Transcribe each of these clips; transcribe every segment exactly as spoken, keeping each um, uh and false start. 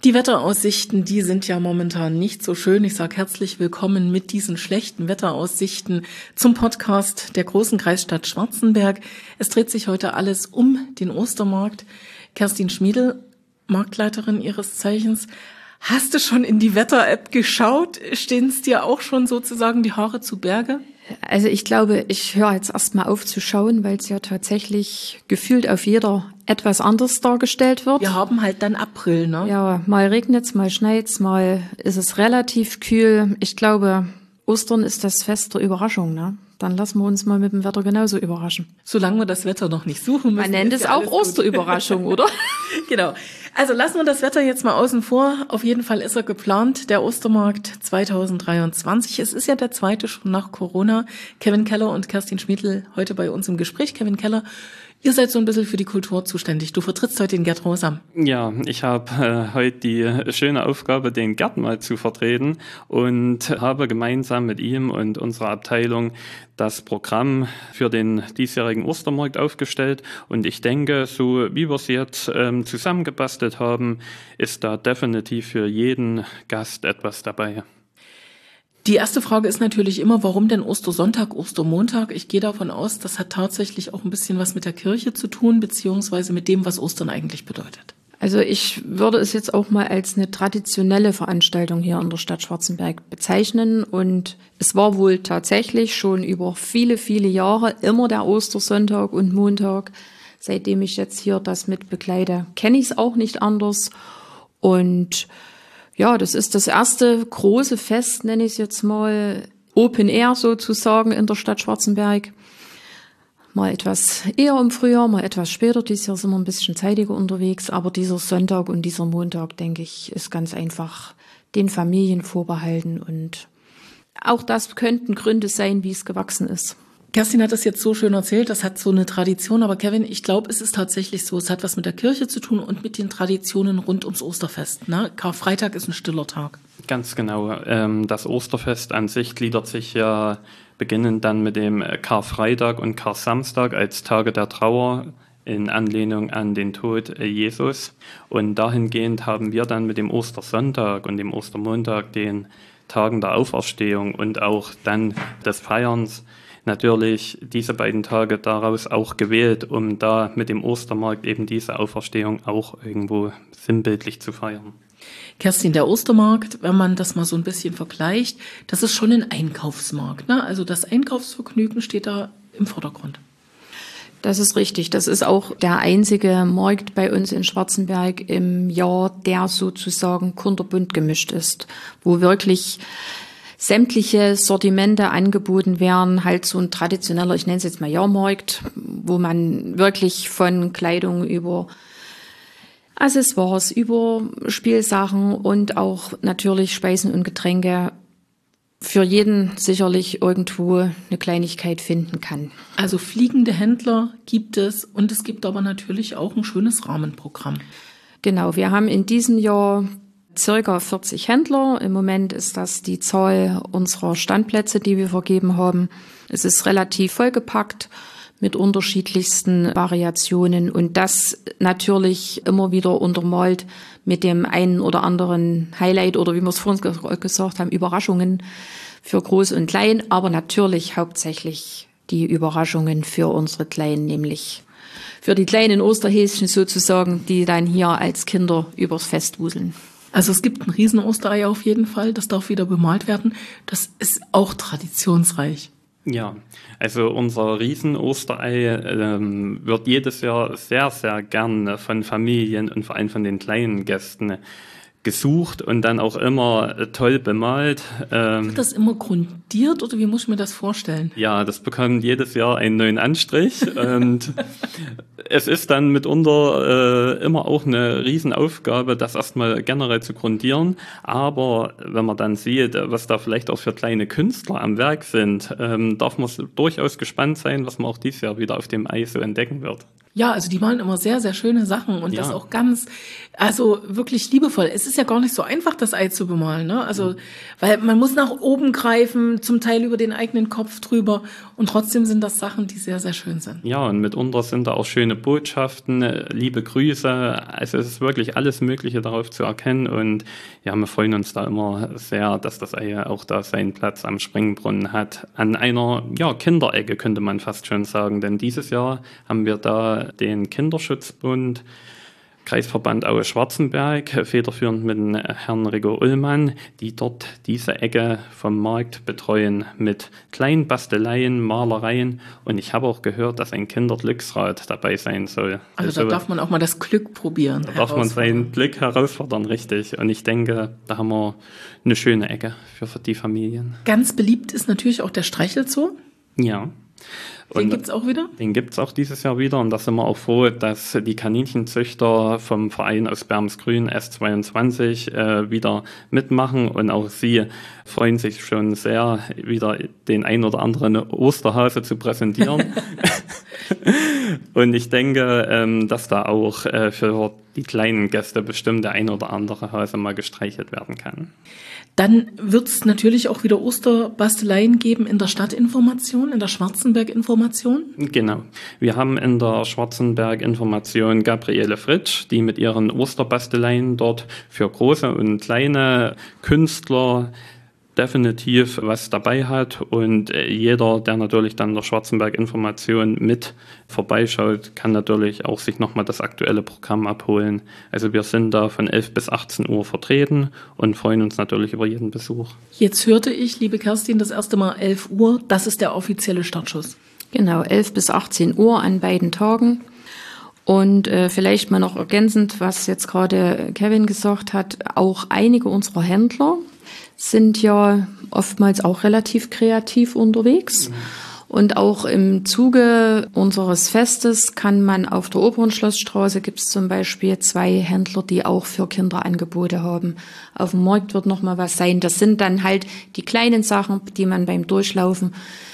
Die Wetteraussichten, die sind ja momentan nicht so schön. Ich sage herzlich willkommen mit diesen schlechten Wetteraussichten zum Podcast der großen Kreisstadt Schwarzenberg. Es dreht sich heute alles um den Ostermarkt. Kerstin Schmiedl, Marktleiterin ihres Zeichens. Hast du schon in die Wetter-App geschaut? Stehen es dir auch schon sozusagen die Haare zu Berge? Also ich glaube, ich höre jetzt erstmal auf zu schauen, weil es ja tatsächlich gefühlt auf jeder etwas anders dargestellt wird. Wir haben halt dann April, ne? Ja, mal regnet's, mal schneit's, mal ist es relativ kühl. Ich glaube, Ostern ist das Fest der Überraschung, ne? Dann lassen wir uns mal mit dem Wetter genauso überraschen. Solange wir das Wetter noch nicht suchen müssen. Man nennt es auch Osterüberraschung, oder? Genau. Also lassen wir das Wetter jetzt mal außen vor. Auf jeden Fall ist er geplant, der Ostermarkt zwanzig dreiundzwanzig. Es ist ja der zweite schon nach Corona. Kevin Keller und Kerstin Schmiedl heute bei uns im Gespräch. Kevin Keller, ihr seid so ein bisschen für die Kultur zuständig. Du vertrittst heute den Gerd Rosam. Ja, ich habe äh, heute die schöne Aufgabe, den Gerd mal zu vertreten und habe gemeinsam mit ihm und unserer Abteilung das Programm für den diesjährigen Ostermarkt aufgestellt. Und ich denke, so wie wir es jetzt ähm, zusammengebastelt haben, ist da definitiv für jeden Gast etwas dabei. Die erste Frage ist natürlich immer, warum denn Ostersonntag, Ostermontag? Ich gehe davon aus, das hat tatsächlich auch ein bisschen was mit der Kirche zu tun, beziehungsweise mit dem, was Ostern eigentlich bedeutet. Also ich würde es jetzt auch mal als eine traditionelle Veranstaltung hier in der Stadt Schwarzenberg bezeichnen. Und es war wohl tatsächlich schon über viele, viele Jahre immer der Ostersonntag und Montag. Seitdem ich jetzt hier das mit begleite, kenne ich es auch nicht anders. Und ja, das ist das erste große Fest, nenne ich es jetzt mal, Open Air sozusagen in der Stadt Schwarzenberg. Mal etwas eher im Frühjahr, mal etwas später. Dieses Jahr sind wir ein bisschen zeitiger unterwegs. Aber dieser Sonntag und dieser Montag, denke ich, ist ganz einfach den Familien vorbehalten. Und auch das könnten Gründe sein, wie es gewachsen ist. Kerstin hat das jetzt so schön erzählt, das hat so eine Tradition. Aber Kevin, ich glaube, es ist tatsächlich so, es hat was mit der Kirche zu tun und mit den Traditionen rund ums Osterfest. Ne? Karfreitag ist ein stiller Tag. Ganz genau. Das Osterfest an sich gliedert sich ja beginnend dann mit dem Karfreitag und Karsamstag als Tage der Trauer in Anlehnung an den Tod Jesus. Und dahingehend haben wir dann mit dem Ostersonntag und dem Ostermontag, den Tagen der Auferstehung und auch dann des Feierns, natürlich diese beiden Tage daraus auch gewählt, um da mit dem Ostermarkt eben diese Auferstehung auch irgendwo sinnbildlich zu feiern. Kerstin, der Ostermarkt, wenn man das mal so ein bisschen vergleicht, das ist schon ein Einkaufsmarkt, ne? Also das Einkaufsvergnügen steht da im Vordergrund. Das ist richtig. Das ist auch der einzige Markt bei uns in Schwarzenberg im Jahr, der sozusagen kunterbunt gemischt ist, wo wirklich sämtliche Sortimente angeboten werden, halt so ein traditioneller, ich nenne es jetzt mal Jahrmarkt, wo man wirklich von Kleidung über Accessoires, über Spielsachen und auch natürlich Speisen und Getränke für jeden sicherlich irgendwo eine Kleinigkeit finden kann. Also fliegende Händler gibt es und es gibt aber natürlich auch ein schönes Rahmenprogramm. Genau, wir haben in diesem Jahr circa vierzig Händler. Im Moment ist das die Zahl unserer Standplätze, die wir vergeben haben. Es ist relativ vollgepackt mit unterschiedlichsten Variationen und das natürlich immer wieder untermalt mit dem einen oder anderen Highlight oder wie wir es vorhin gesagt haben, Überraschungen für Groß und Klein, aber natürlich hauptsächlich die Überraschungen für unsere Kleinen, nämlich für die kleinen Osterhäschen sozusagen, die dann hier als Kinder übers Fest wuseln. Also es gibt ein riesen Osterei auf jeden Fall, das darf wieder bemalt werden. Das ist auch traditionsreich. Ja, also unser Riesen-Osterei ähm, wird jedes Jahr sehr, sehr gern von Familien und vor allem von den kleinen Gästen gesucht und dann auch immer toll bemalt. Ähm, Wird das immer grundiert oder wie muss ich mir das vorstellen? Ja, das bekommt jedes Jahr einen neuen Anstrich und es ist dann mitunter äh, immer auch eine Riesenaufgabe, das erstmal generell zu grundieren. Aber wenn man dann sieht, was da vielleicht auch für kleine Künstler am Werk sind, ähm, darf man durchaus gespannt sein, was man auch dieses Jahr wieder auf dem Eis so entdecken wird. Ja, also die malen immer sehr, sehr schöne Sachen und Ja. das auch ganz, also wirklich liebevoll. Es ist ja gar nicht so einfach, das Ei zu bemalen, ne? Also, weil man muss nach oben greifen, zum Teil über den eigenen Kopf drüber und trotzdem sind das Sachen, die sehr, sehr schön sind. Ja, und mitunter sind da auch schöne Botschaften, äh, liebe Grüße. Also es ist wirklich alles Mögliche darauf zu erkennen und ja, wir freuen uns da immer sehr, dass das Ei auch da seinen Platz am Springbrunnen hat. An einer, ja, Kinderecke könnte man fast schon sagen, denn dieses Jahr haben wir da den Kinderschutzbund, Kreisverband Aue-Schwarzenberg, federführend mit dem Herrn Rigo Ullmann, die dort diese Ecke vom Markt betreuen mit kleinen Basteleien, Malereien und ich habe auch gehört, dass ein Kinderglücksrad dabei sein soll. Also, da darf man auch mal das Glück probieren. Da darf man sein Glück herausfordern, richtig. Und ich denke, da haben wir eine schöne Ecke für die Familien. Ganz beliebt ist natürlich auch der Streichelzoo. Ja. Den gibt's auch wieder? Den gibt's auch dieses Jahr wieder und da sind wir auch froh, dass die Kaninchenzüchter vom Verein aus Bermsgrün S zweiundzwanzig äh, wieder mitmachen und auch sie freuen sich schon sehr, wieder den ein oder anderen Osterhase zu präsentieren. Und ich denke, ähm, dass da auch äh, für die kleinen Gäste bestimmt der ein oder andere Hase mal gestreichelt werden kann. Dann wird es natürlich auch wieder Osterbasteleien geben in der Stadtinformation, in der Schwarzenberg-Information. Genau. Wir haben in der Schwarzenberg-Information Gabriele Fritsch, die mit ihren Osterbasteleien dort für große und kleine Künstler definitiv was dabei hat und jeder, der natürlich dann der Schwarzenberg-Information mit vorbeischaut, kann natürlich auch sich nochmal das aktuelle Programm abholen. Also wir sind da von elf bis achtzehn Uhr vertreten und freuen uns natürlich über jeden Besuch. Jetzt hörte ich, liebe Kerstin, das erste Mal elf Uhr, das ist der offizielle Startschuss. Genau, elf bis achtzehn Uhr an beiden Tagen. Und äh, vielleicht mal noch ergänzend, was jetzt gerade Kevin gesagt hat, auch einige unserer Händler sind ja oftmals auch relativ kreativ unterwegs. Mhm. Und auch im Zuge unseres Festes kann man auf der Opernschlossstraße gibt es zum Beispiel zwei Händler, die auch für Kinder Angebote haben. Auf dem Markt wird noch mal was sein. Das sind dann halt die kleinen Sachen, die man beim Durchlaufen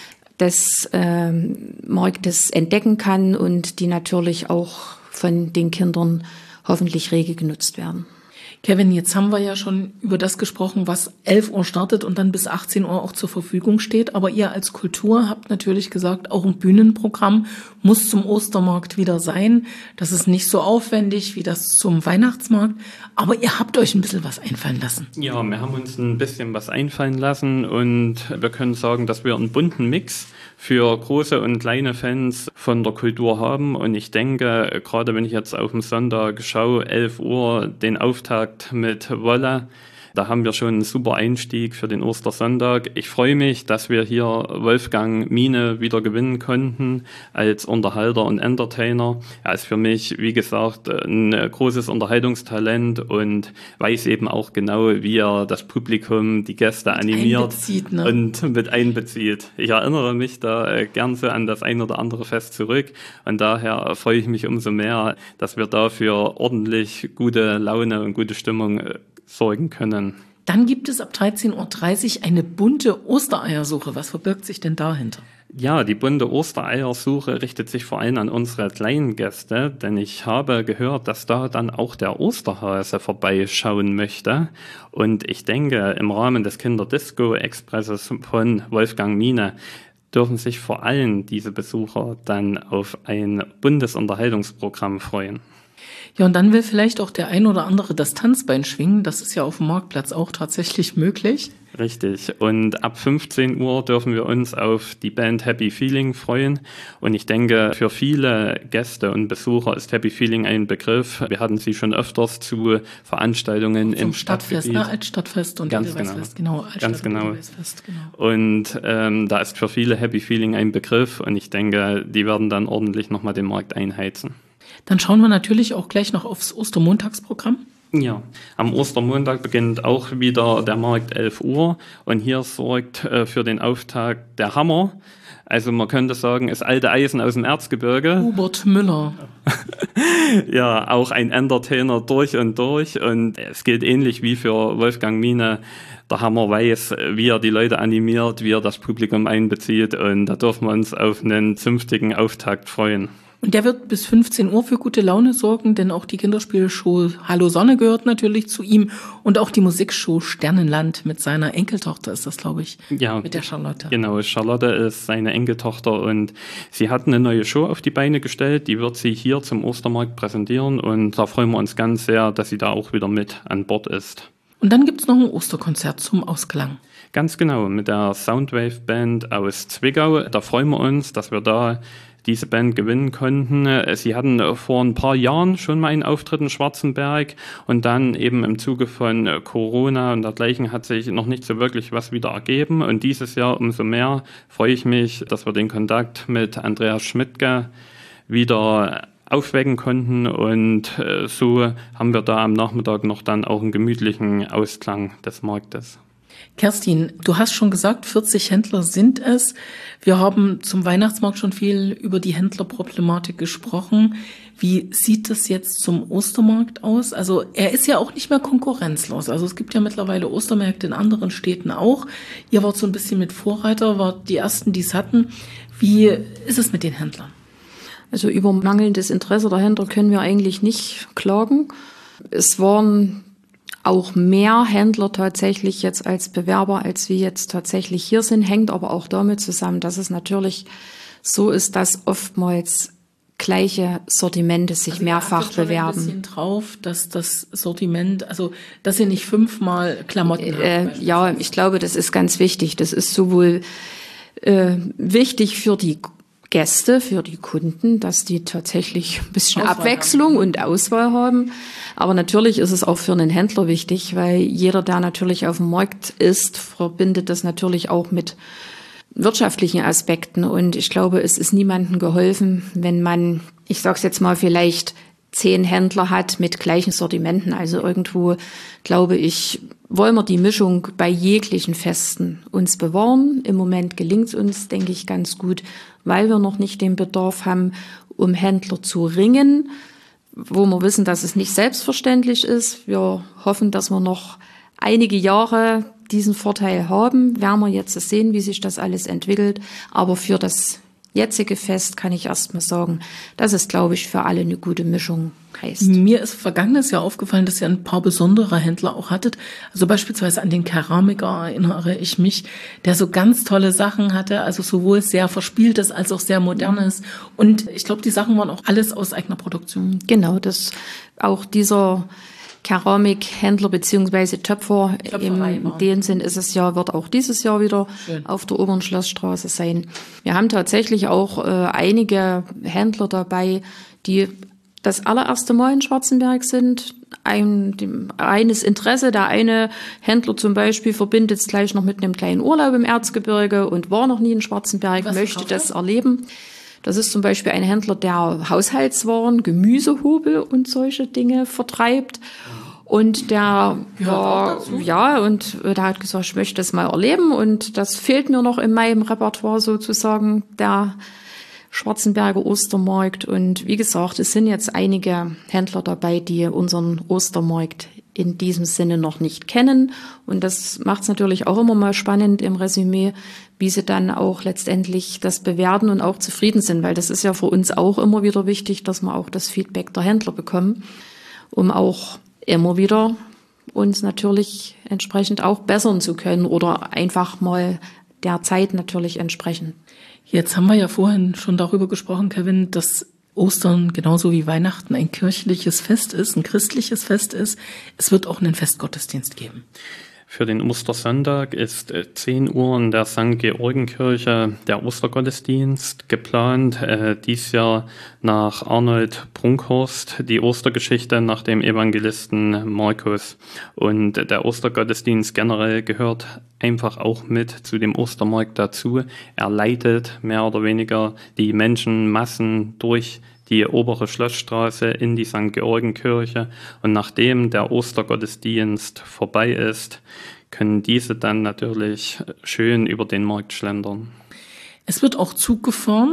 des ähm, Marktes entdecken kann und die natürlich auch von den Kindern hoffentlich rege genutzt werden. Kevin, jetzt haben wir ja schon über das gesprochen, was elf Uhr startet und dann bis achtzehn Uhr auch zur Verfügung steht. Aber ihr als Kultur habt natürlich gesagt, auch ein Bühnenprogramm muss zum Ostermarkt wieder sein. Das ist nicht so aufwendig wie das zum Weihnachtsmarkt. Aber ihr habt euch ein bisschen was einfallen lassen. Ja, wir haben uns ein bisschen was einfallen lassen und wir können sagen, dass wir einen bunten Mix für große und kleine Fans von der Kultur haben. Und ich denke, gerade wenn ich jetzt auf den Sonntag schaue, elf Uhr, den Auftakt mit Wolle, da haben wir schon einen super Einstieg für den Ostersonntag. Ich freue mich, dass wir hier Wolfgang Miene wieder gewinnen konnten als Unterhalter und Entertainer. Er ist für mich, wie gesagt, ein großes Unterhaltungstalent und weiß eben auch genau, wie er das Publikum, die Gäste animiert einbezieht, ne? und mit einbezieht. Ich erinnere mich da gern so an das ein oder andere Fest zurück und daher freue ich mich umso mehr, dass wir dafür ordentlich gute Laune und gute Stimmung sorgen können. Dann gibt es ab dreizehn Uhr dreißig eine bunte Ostereiersuche. Was verbirgt sich denn dahinter? Ja, die bunte Ostereiersuche richtet sich vor allem an unsere kleinen Gäste, denn ich habe gehört, dass da dann auch der Osterhase vorbeischauen möchte. Und ich denke, im Rahmen des Kinderdisco-Expresses von Wolfgang Miene dürfen sich vor allem diese Besucher dann auf ein buntes Unterhaltungsprogramm freuen. Ja, und dann will vielleicht auch der ein oder andere das Tanzbein schwingen. Das ist ja auf dem Marktplatz auch tatsächlich möglich. Richtig. Und ab fünfzehn Uhr dürfen wir uns auf die Band Happy Feeling freuen. Und ich denke, für viele Gäste und Besucher ist Happy Feeling ein Begriff. Wir hatten sie schon öfters zu Veranstaltungen im Stadtfest, Stadtgebiet. Ne? Altstadtfest und Ganz Edelweißfest. genau. Genau, Altstadt Ganz genau. und Edelweißfest, genau. Und ähm, da ist für viele Happy Feeling ein Begriff. Und ich denke, die werden dann ordentlich nochmal den Markt einheizen. Dann schauen wir natürlich auch gleich noch aufs Ostermontagsprogramm. Ja, am Ostermontag beginnt auch wieder der Markt elf Uhr und hier sorgt äh, für den Auftakt der Hammer. Also man könnte sagen, das alte Eisen aus dem Erzgebirge. Hubert Müller. Ja, auch ein Entertainer durch und durch und es gilt ähnlich wie für Wolfgang Miene. Der Hammer weiß, wie er die Leute animiert, wie er das Publikum einbezieht und da dürfen wir uns auf einen zünftigen Auftakt freuen. Und der wird bis fünfzehn Uhr für gute Laune sorgen, denn auch die Kinderspielshow Hallo Sonne gehört natürlich zu ihm und auch die Musikshow Sternenland mit seiner Enkeltochter ist das, glaube ich, ja, mit der Charlotte. Genau, Charlotte ist seine Enkeltochter und sie hat eine neue Show auf die Beine gestellt, die wird sie hier zum Ostermarkt präsentieren und da freuen wir uns ganz sehr, dass sie da auch wieder mit an Bord ist. Und dann gibt's noch ein Osterkonzert zum Ausklang. Ganz genau, mit der Soundwave Band aus Zwickau, da freuen wir uns, dass wir da diese Band gewinnen konnten. Sie hatten vor ein paar Jahren schon mal einen Auftritt in Schwarzenberg und dann eben im Zuge von Corona und dergleichen hat sich noch nicht so wirklich was wieder ergeben. Und dieses Jahr umso mehr freue ich mich, dass wir den Kontakt mit Andreas Schmidtke wieder aufwecken konnten und so haben wir da am Nachmittag noch dann auch einen gemütlichen Ausklang des Marktes. Kerstin, du hast schon gesagt, vierzig Händler sind es. Wir haben zum Weihnachtsmarkt schon viel über die Händlerproblematik gesprochen. Wie sieht das jetzt zum Ostermarkt aus? Also er ist ja auch nicht mehr konkurrenzlos. Also es gibt ja mittlerweile Ostermärkte in anderen Städten auch. Ihr wart so ein bisschen mit Vorreiter, wart die Ersten, die es hatten. Wie ist es mit den Händlern? Also über mangelndes Interesse der Händler können wir eigentlich nicht klagen. Es waren auch mehr Händler tatsächlich jetzt als Bewerber, als wir jetzt tatsächlich hier sind, hängt aber auch damit zusammen, dass es natürlich so ist, dass oftmals gleiche Sortimente sich also mehrfach bewerben. Ihr achtet schon ein bisschen drauf, dass das Sortiment, also dass ihr nicht fünfmal Klamotten äh, habt. Ja, ich glaube, das ist ganz wichtig. Das ist sowohl äh, wichtig für die Gäste, für die Kunden, dass die tatsächlich ein bisschen Auswahl Abwechslung haben. Und Auswahl haben. Aber natürlich ist es auch für einen Händler wichtig, weil jeder, der natürlich auf dem Markt ist, verbindet das natürlich auch mit wirtschaftlichen Aspekten. Und ich glaube, es ist niemandem geholfen, wenn man, ich sag's jetzt mal, vielleicht zehn Händler hat mit gleichen Sortimenten. Also irgendwo, glaube ich, wollen wir die Mischung bei jeglichen Festen uns bewahren. Im Moment gelingt es uns, denke ich, ganz gut, weil wir noch nicht den Bedarf haben, um Händler zu ringen, wo wir wissen, dass es nicht selbstverständlich ist. Wir hoffen, dass wir noch einige Jahre diesen Vorteil haben. Werden wir jetzt sehen, wie sich das alles entwickelt. Aber für das jetzige Fest kann ich erst mal sagen, dass es, glaube ich, für alle eine gute Mischung heißt. Mir ist vergangenes Jahr aufgefallen, dass ihr ein paar besondere Händler auch hattet. Also beispielsweise an den Keramiker erinnere ich mich, der so ganz tolle Sachen hatte, also sowohl sehr Verspieltes als auch sehr Modernes. Und ich glaube, die Sachen waren auch alles aus eigener Produktion. Genau, das auch dieser Keramikhändler beziehungsweise Töpfer, in dem Sinn ist es ja, wird auch dieses Jahr wieder Schön. Auf der Oberen Schlossstraße sein. Wir haben tatsächlich auch äh, einige Händler dabei, die das allererste Mal in Schwarzenberg sind. Ein dem, reines Interesse. Der eine Händler zum Beispiel verbindet es gleich noch mit einem kleinen Urlaub im Erzgebirge und war noch nie in Schwarzenberg, Was möchte das erleben. Das ist zum Beispiel ein Händler, der Haushaltswaren, Gemüsehobel und solche Dinge vertreibt. Und der war, ja, und der hat gesagt, ich möchte das mal erleben. Und das fehlt mir noch in meinem Repertoire sozusagen, der Schwarzenberger Ostermarkt. Und wie gesagt, es sind jetzt einige Händler dabei, die unseren Ostermarkt in diesem Sinne noch nicht kennen. Und das macht es natürlich auch immer mal spannend im Resümee, wie sie dann auch letztendlich das bewerten und auch zufrieden sind. Weil das ist ja für uns auch immer wieder wichtig, dass wir auch das Feedback der Händler bekommen, um auch immer wieder uns natürlich entsprechend auch bessern zu können oder einfach mal der Zeit natürlich entsprechen. Jetzt haben wir ja vorhin schon darüber gesprochen, Kevin, dass Ostern genauso wie Weihnachten ein kirchliches Fest ist, ein christliches Fest ist. Es wird auch einen Festgottesdienst geben. Für den Ostersonntag ist zehn Uhr in der Sankt Georgenkirche der Ostergottesdienst geplant. Äh, dies Jahr nach Arnold Brunkhorst, die Ostergeschichte nach dem Evangelisten Markus. Und der Ostergottesdienst generell gehört einfach auch mit zu dem Ostermarkt dazu. Er leitet mehr oder weniger die Menschenmassen durch die obere Schlossstraße in die Sankt Georgenkirche. Und nachdem der Ostergottesdienst vorbei ist, können diese dann natürlich schön über den Markt schlendern. Es wird auch Zug gefahren.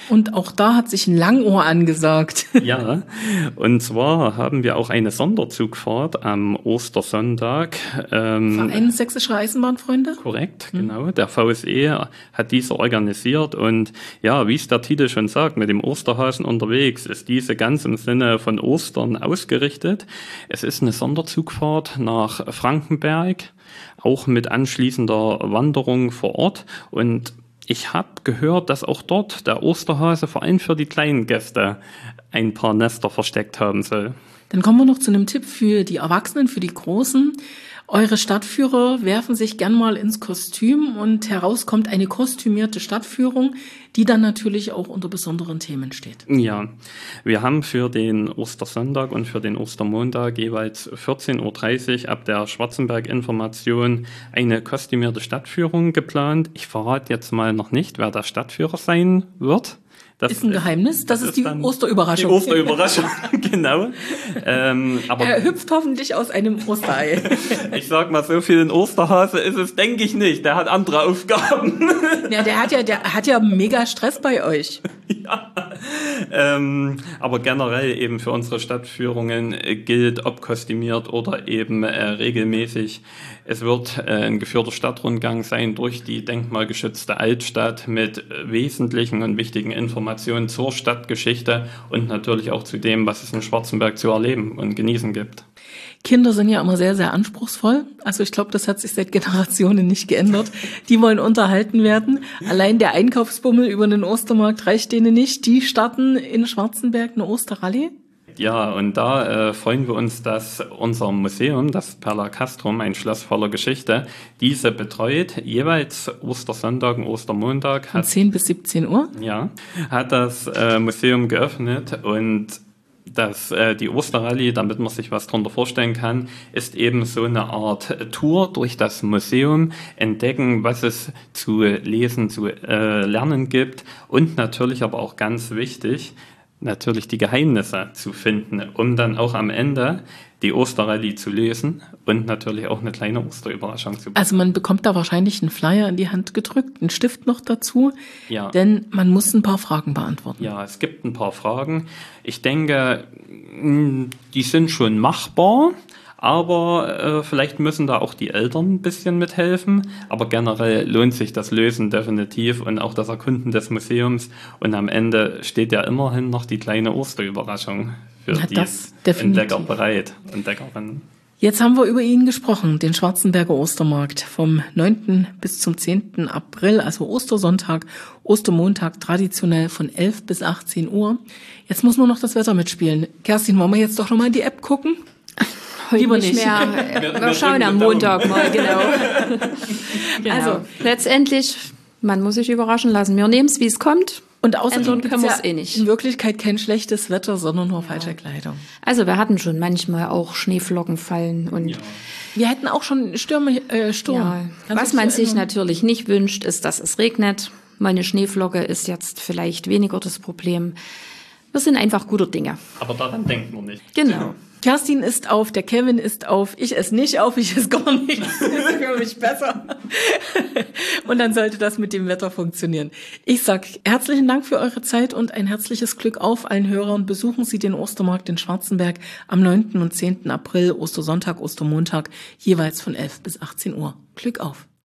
Und auch da hat sich ein Langohr angesagt. Ja, und zwar haben wir auch eine Sonderzugfahrt am Ostersonntag. Ähm, Verein Sächsischer Eisenbahnfreunde? Korrekt, mhm. genau. Der V S E hat diese organisiert und ja, wie es der Titel schon sagt, mit dem Osterhasen unterwegs ist diese ganz im Sinne von Ostern ausgerichtet. Es ist eine Sonderzugfahrt nach Frankenberg, auch mit anschließender Wanderung vor Ort, und ich habe gehört, dass auch dort der Osterhase vor allem für die kleinen Gäste ein paar Nester versteckt haben soll. Dann kommen wir noch zu einem Tipp für die Erwachsenen, für die Großen. Eure Stadtführer werfen sich gern mal ins Kostüm und heraus kommt eine kostümierte Stadtführung, die dann natürlich auch unter besonderen Themen steht. Ja, wir haben für den Ostersonntag und für den Ostermontag jeweils vierzehn Uhr dreißig ab der Schwarzenberg-Information eine kostümierte Stadtführung geplant. Ich verrate jetzt mal noch nicht, wer der Stadtführer sein wird. Das ist ein Geheimnis, das, das ist die Osterüberraschung. Die Osterüberraschung, genau. Ähm, aber er hüpft hoffentlich aus einem Osterei. Ich sag mal, so viel ein Osterhase ist es, denke ich nicht. Der hat andere Aufgaben. Ja, der hat ja, der hat ja mega Stress bei euch. Ja, ähm, aber generell eben für unsere Stadtführungen äh, gilt, ob kostümiert oder eben äh, regelmäßig. Es wird äh, ein geführter Stadtrundgang sein durch die denkmalgeschützte Altstadt mit äh, wesentlichen und wichtigen Informationen zur Stadtgeschichte und natürlich auch zu dem, was es in Schwarzenberg zu erleben und genießen gibt. Kinder sind ja immer sehr, sehr anspruchsvoll. Also ich glaube, das hat sich seit Generationen nicht geändert. Die wollen unterhalten werden. Allein der Einkaufsbummel über den Ostermarkt reicht denen nicht. Die starten in Schwarzenberg eine Osterrallye. Ja, und da äh, freuen wir uns, dass unser Museum, das Perla Castrum, ein Schloss voller Geschichte, diese betreut. Jeweils Ostersonntag und Ostermontag. Von zehn bis siebzehn Uhr? Ja, hat das äh, Museum geöffnet und Das, äh, die Osterrallye, damit man sich was darunter vorstellen kann, ist eben so eine Art Tour durch das Museum, entdecken, was es zu lesen, zu äh, lernen gibt und natürlich aber auch ganz wichtig, natürlich die Geheimnisse zu finden, um dann auch am Ende die Osterrallye zu lösen und natürlich auch eine kleine Osterüberraschung zu bekommen. Also man bekommt da wahrscheinlich einen Flyer in die Hand gedrückt, einen Stift noch dazu, ja. Denn man muss ein paar Fragen beantworten. Ja, es gibt ein paar Fragen. Ich denke, die sind schon machbar, aber äh, vielleicht müssen da auch die Eltern ein bisschen mithelfen. Aber generell lohnt sich das Lösen definitiv und auch das Erkunden des Museums. Und am Ende steht ja immerhin noch die kleine Osterüberraschung für Na, die das Entdecker bereit, Entdeckerinnen. Jetzt haben wir über ihn gesprochen, den Schwarzenberger Ostermarkt vom neunten bis zum zehnten April, also Ostersonntag, Ostermontag, traditionell von elf bis achtzehn Uhr. Jetzt muss nur noch das Wetter mitspielen. Kerstin, wollen wir jetzt doch nochmal in die App gucken? Heute Lieber nicht. nicht. Mehr. Wir, wir schauen am Montag mal, genau. genau. Also letztendlich, man muss sich überraschen lassen. Wir nehmen es, wie es kommt. Und außerdem können wir es eh nicht. In Wirklichkeit kein schlechtes Wetter, sondern nur falsche ja. Kleidung. Also wir hatten schon manchmal auch Schneeflocken fallen und ja. wir hätten auch schon Stürme, äh, Sturm. Ja. Was man sich erinnern? natürlich nicht wünscht, ist, dass es regnet. Meine Schneeflocke ist jetzt vielleicht weniger das Problem. Wir sind einfach guter Dinge. Aber daran denkt man nicht. Genau. Kerstin isst auf, der Kevin isst auf, ich esse nicht auf, ich esse gar nichts. Das ist für mich besser. Und dann sollte das mit dem Wetter funktionieren. Ich sag herzlichen Dank für eure Zeit und ein herzliches Glück auf allen Hörern. Besuchen Sie den Ostermarkt in Schwarzenberg am neunten und zehnten April, Ostersonntag, Ostermontag, jeweils von elf bis achtzehn Uhr. Glück auf!